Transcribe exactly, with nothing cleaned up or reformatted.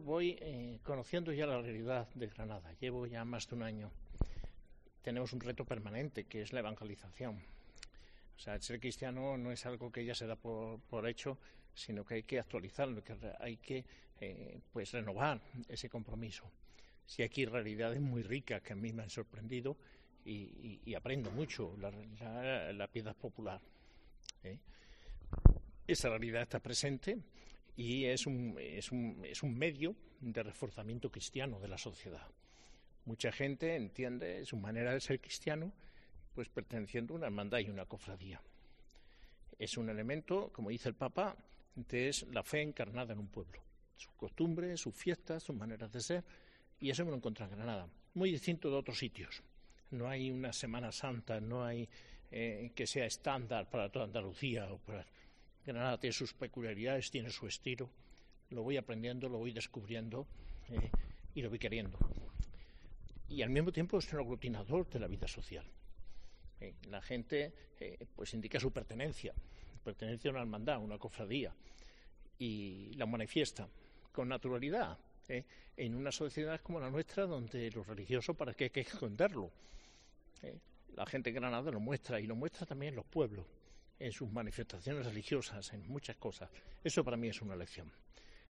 Voy eh, conociendo ya la realidad de Granada. Llevo ya más de un año. Tenemos un reto permanente, que es la evangelización. O sea, el ser cristiano no es algo que ya se da por, por hecho, sino que hay que actualizarlo, que hay que eh, pues renovar ese compromiso. Si aquí realidades muy ricas que a mí me han sorprendido y, y, y aprendo mucho la, la, la piedad popular. ¿eh? Esa realidad está presente y es un, es, un, es un medio de reforzamiento cristiano de la sociedad. Mucha gente entiende su manera de ser cristiano pues perteneciendo a una hermandad y una cofradía. Es un elemento, como dice el Papa, es la fe encarnada en un pueblo. Sus costumbres, sus fiestas, sus maneras de ser, y eso me lo encuentro en Granada. Muy distinto de otros sitios. No hay una Semana Santa, no hay eh, que sea estándar para toda Andalucía o para... Granada tiene sus peculiaridades, tiene su estilo, lo voy aprendiendo, lo voy descubriendo eh, y lo voy queriendo. Y al mismo tiempo es un aglutinador de la vida social. Eh, la gente eh, pues indica su pertenencia, pertenencia a una hermandad, a una cofradía, y la manifiesta con naturalidad eh, en una sociedad como la nuestra, donde lo religioso, ¿para qué hay que esconderlo? Eh, la gente de Granada lo muestra, y lo muestra también en los pueblos, en sus manifestaciones religiosas, en muchas cosas. Eso para mí es una lección.